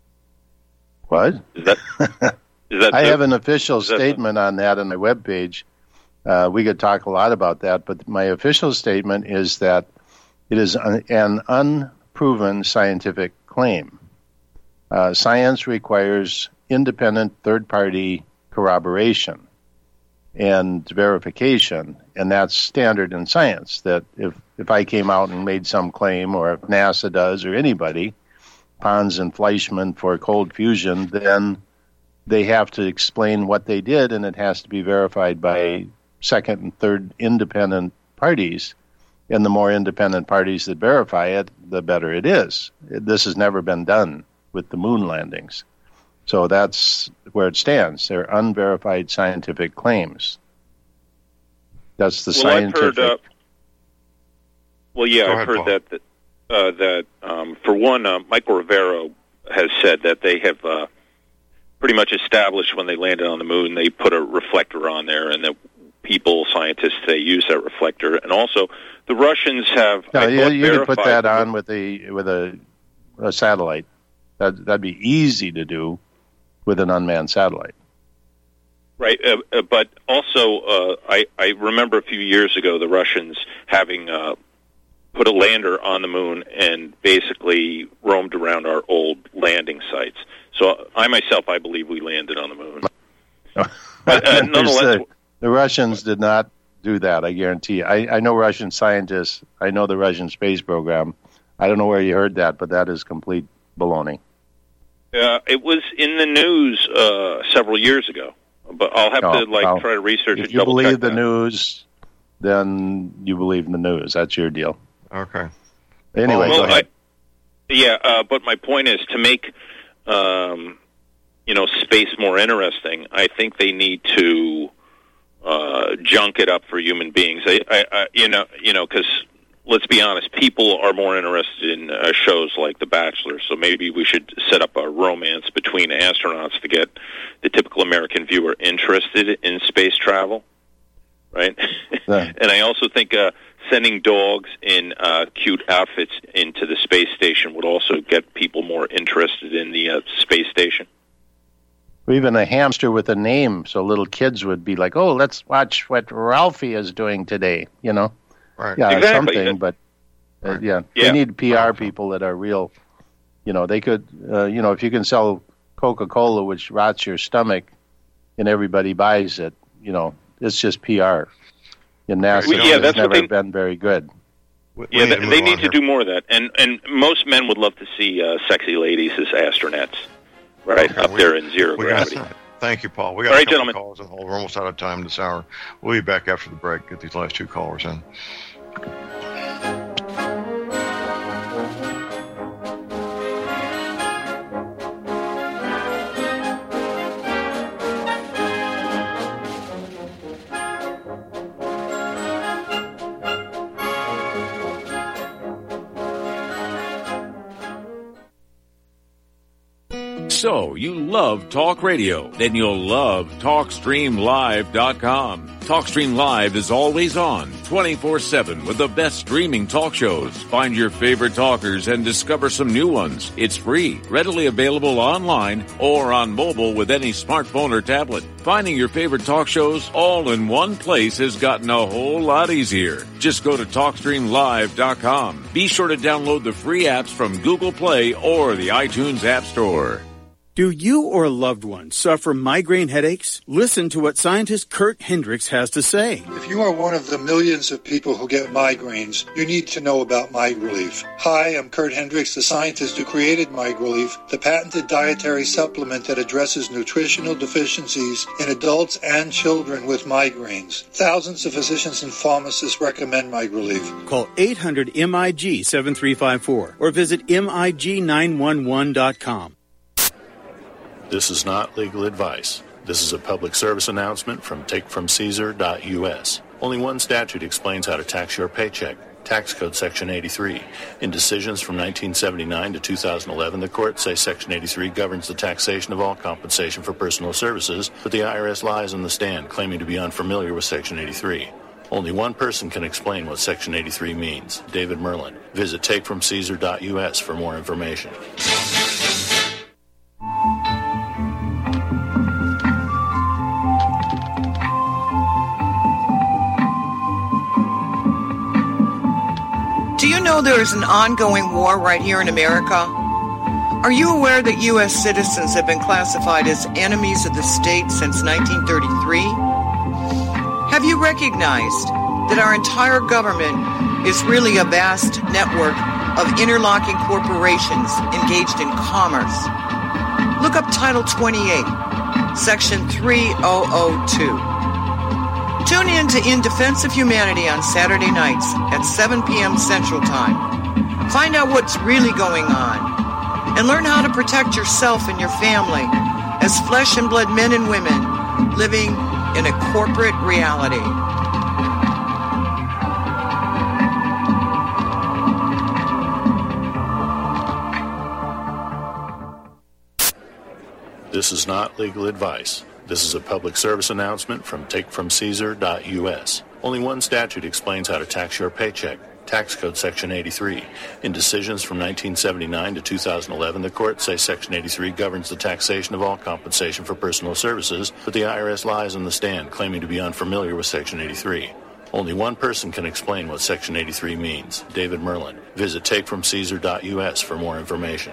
What? Is that, is that I the, have an official statement on that on my webpage. Uh, we could talk a lot about that, but my official statement is that it is an, an unproven scientific claim. Uh, science requires independent third-party corroboration and verification, and that's standard in science, that if, if I came out and made some claim, or if NASA does, or anybody, Pons and Fleischmann for cold fusion, then they have to explain what they did, and it has to be verified by second and third independent parties, and the more independent parties that verify it, the better it is. This has never been done with the moon landings. So that's where it stands. They're unverified scientific claims. That's the well, scientific... I've heard, uh, well, yeah, Go I've ahead, heard Paul. that, that, uh, that um, for one, uh, Michael Rivero has said that they have uh, pretty much established when they landed on the moon, they put a reflector on there, and that people, scientists today, use that reflector. And also, the Russians have... No, I you, thought, you could put verified that on with a with a, a satellite. That, that'd be easy to do with an unmanned satellite. Right, uh, uh, but also, uh, I, I remember a few years ago the Russians having uh, put a lander on the moon and basically roamed around our old landing sites. So I myself, I believe we landed on the moon. But, uh, nonetheless, the, the Russians did not do that, I guarantee you. I, I know Russian scientists. I know the Russian space program. I don't know where you heard that, but that is complete baloney. Uh, it was in the news uh, several years ago, but I'll have no, to like no. try to research if it. If you believe the that. news, then you believe in the news. That's your deal. Okay. Anyway, well, go ahead. I, yeah, uh, but my point is to make um, you know space more interesting. I think they need to uh, junk it up for human beings. I, I, I you know, you know, because. Let's be honest, people are more interested in uh, shows like The Bachelor, so maybe we should set up a romance between astronauts to get the typical American viewer interested in space travel, right? Yeah. And I also think uh, sending dogs in uh, cute outfits into the space station would also get people more interested in the uh, space station. Or even a hamster with a name, so little kids would be like, "Oh, let's watch what Ralphie is doing today." You know, right? Yeah, exactly. something. But uh, right. yeah, yeah, they need P R people that are real. You know, they could. Uh, you know, if you can sell Coca-Cola, which rots your stomach, and everybody buys it, you know, it's just P R. And NASA Well, yeah, has that's what never they- been very good. We, Yeah, we they, need to, they move need on to here. do more of that, and and most men would love to see uh, sexy ladies as astronauts, right Okay, up we- there in zero we got- gravity. Thank you, Paul. We got All a right, couple gentlemen. of calls and hold. We're almost out of time this hour. We'll be back after the break. Get these last two callers in. So, you love talk radio? Then you'll love talk stream live dot com. TalkStream Live is always on, twenty-four seven, with the best streaming talk shows. Find your favorite talkers and discover some new ones. It's free, readily available online or on mobile with any smartphone or tablet. Finding your favorite talk shows all in one place has gotten a whole lot easier. Just go to talk stream live dot com. Be sure to download the free apps from Google Play or the iTunes App Store. Do you or a loved one suffer migraine headaches? Listen to what scientist Kurt Hendricks has to say. If you are one of the millions of people who get migraines, you need to know about MigRelief. Hi, I'm Kurt Hendricks, the scientist who created MigRelief, the patented dietary supplement that addresses nutritional deficiencies in adults and children with migraines. Thousands of physicians and pharmacists recommend MigRelief. Call eight hundred M I G seven three five four or visit M I G nine one one dot com. This is not legal advice. This is a public service announcement from take from caesar dot U S. Only one statute explains how to tax your paycheck. Tax Code Section eighty-three. In decisions from nineteen seventy-nine to two thousand eleven, the courts say Section eighty-three governs the taxation of all compensation for personal services, but the I R S lies on the stand, claiming to be unfamiliar with Section eighty-three. Only one person can explain what Section eighty-three means, David Merlin. Visit take from caesar dot U S for more information. Do you know there is an ongoing war right here in America? Are you aware that U S citizens have been classified as enemies of the state since nineteen thirty-three? Have you recognized that our entire government is really a vast network of interlocking corporations engaged in commerce? Look up Title twenty-eight, Section three thousand two. Tune in to In Defense of Humanity on Saturday nights at seven p.m. Central Time. Find out what's really going on and learn how to protect yourself and your family as flesh and blood men and women living in a corporate reality. This is not legal advice. This is a public service announcement from take from caesar dot U S. Only one statute explains how to tax your paycheck. Tax Code Section eighty-three. In decisions from nineteen seventy-nine to two thousand eleven, the courts say Section eighty-three governs the taxation of all compensation for personal services, but the I R S lies on the stand, claiming to be unfamiliar with Section eighty-three. Only one person can explain what Section eighty-three means, David Merlin. Visit take from caesar dot U S for more information.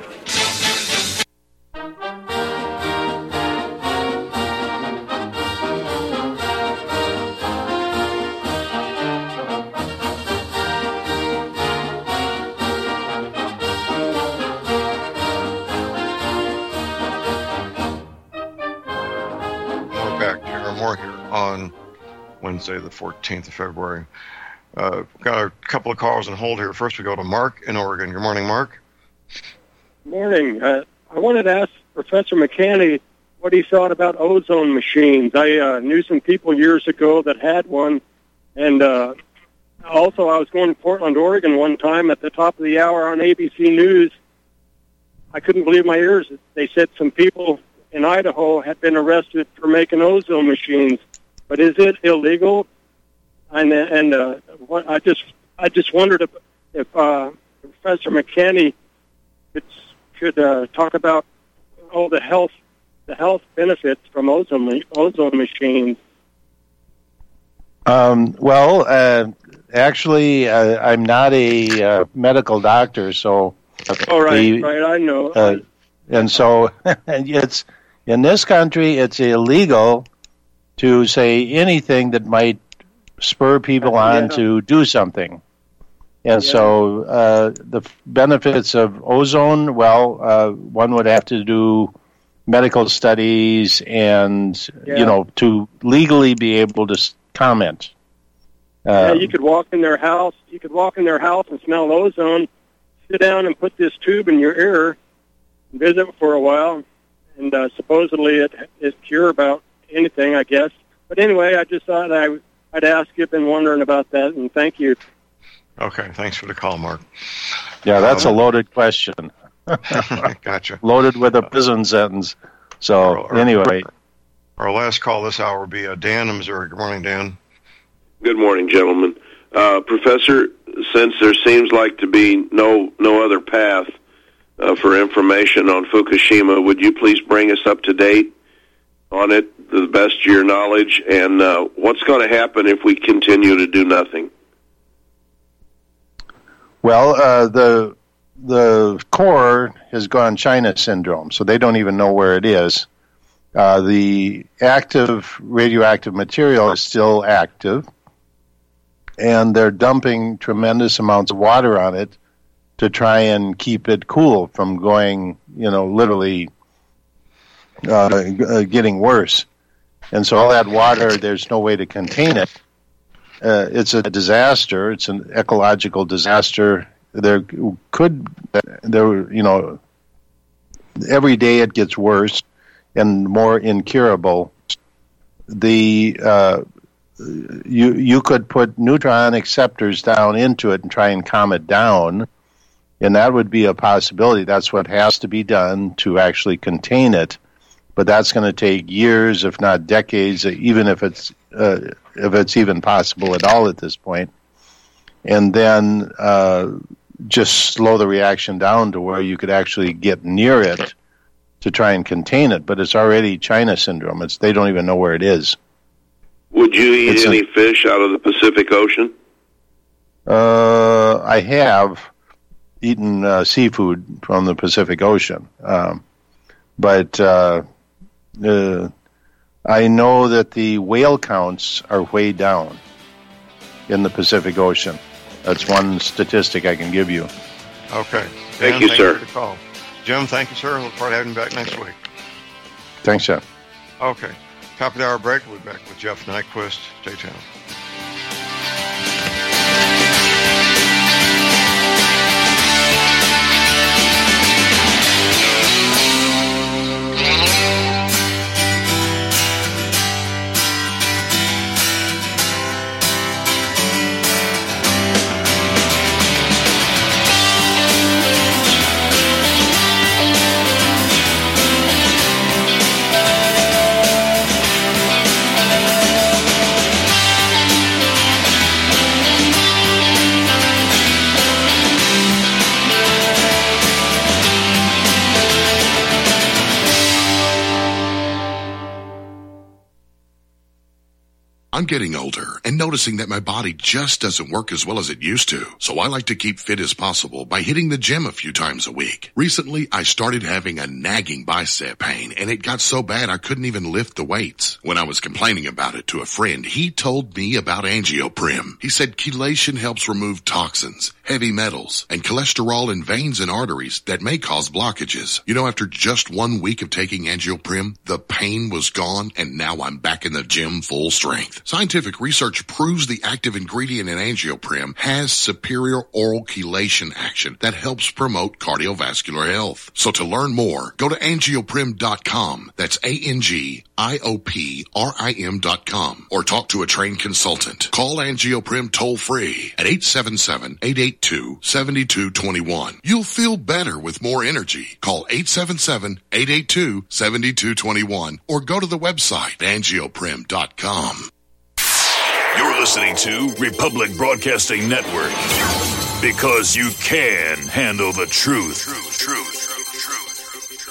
Wednesday, the fourteenth of February. Uh, got a couple of calls on hold here. First, we go to Mark in Oregon. Good morning, Mark. Morning. Uh, I wanted to ask Professor McCanney what he thought about ozone machines. I uh, knew some people years ago that had one, and uh, also I was going to Portland, Oregon one time at the top of the hour on A B C News. I couldn't believe my ears. They said some people in Idaho had been arrested for making ozone machines. But is it illegal? And and uh, what, I just I just wondered if, if uh, Professor McKinney could, could uh, talk about all the health the health benefits from ozone ozone machines. Um, well, uh, actually, uh, I'm not a uh, medical doctor, so. All right, the, right, I know. Uh, and so, it's in this country, it's illegal to say anything that might spur people on yeah. to do something. And yeah. so, uh, the benefits of ozone, well, uh, one would have to do medical studies and, yeah. you know, to legally be able to comment. Um, yeah, you could walk in their house. You could walk in their house and smell ozone. Sit down and put this tube in your ear, and visit for a while, and uh, supposedly it is cure about anything, I guess. But anyway, I just thought I, I'd ask you. I've been wondering about that, and thank you. Okay, thanks for the call, Mark. Yeah, that's um, a loaded question. Gotcha. Loaded with a prison sentence. So, our, our, anyway. Our last call this hour will be uh, Dan in Missouri. Good morning, Dan. Good morning, gentlemen. Uh, Professor, since there seems like to be no no other path uh, for information on Fukushima, would you please bring us up to date on it, to the best of your knowledge, and uh, what's going to happen if we continue to do nothing? Well, uh, the the core has gone China syndrome, so they don't even know where it is. Uh, the active radioactive material is still active, and they're dumping tremendous amounts of water on it to try and keep it cool from going, you know, literally uh, getting worse. And so all that water, there's no way to contain it. Uh, it's a disaster. It's an ecological disaster. There could, there, you know, every day it gets worse and more incurable. The uh, you you could put neutron acceptors down into it and try and calm it down, and that would be a possibility. That's what has to be done to actually contain it, but that's going to take years, if not decades, even if it's uh, if it's even possible at all at this point. And then uh, just slow the reaction down to where you could actually get near it to try and contain it. But it's already China syndrome. It's they don't even know where it is. Would you eat it's any a, fish out of the Pacific Ocean? Uh, I have eaten uh, seafood from the Pacific Ocean, um, but uh, uh, I know that the whale counts are way down in the Pacific Ocean. That's one statistic I can give you. Okay. Thank Dan, you, thank sir. You for the call. Jim, thank you, sir. Look forward to having you back next week. Thanks, Jeff. Okay. Top of the hour break. We'll be back with Jeff Nyquist. Stay tuned. I'm getting older and noticing that my body just doesn't work as well as it used to. So I like to keep fit as possible by hitting the gym a few times a week. Recently, I started having a nagging bicep pain, and it got so bad I couldn't even lift the weights. When I was complaining about it to a friend, he told me about Angioprim. He said chelation helps remove toxins, heavy metals, and cholesterol in veins and arteries that may cause blockages. You know, after just one week of taking Angioprim, the pain was gone, and now I'm back in the gym full strength. Scientific research proves the active ingredient in Angioprim has superior oral chelation action that helps promote cardiovascular health. So to learn more, go to angioprim dot com. That's A N G I O P R I M dot com. Or talk to a trained consultant. Call Angioprim toll free at eight seven seven, eight eight two, seven two two one. You'll feel better with more energy. Call eight seven seven, eight eight two, seven two two one or go to the website angioprim dot com. You're listening to Republic Broadcasting Network. Because you can handle the truth. Truth, truth.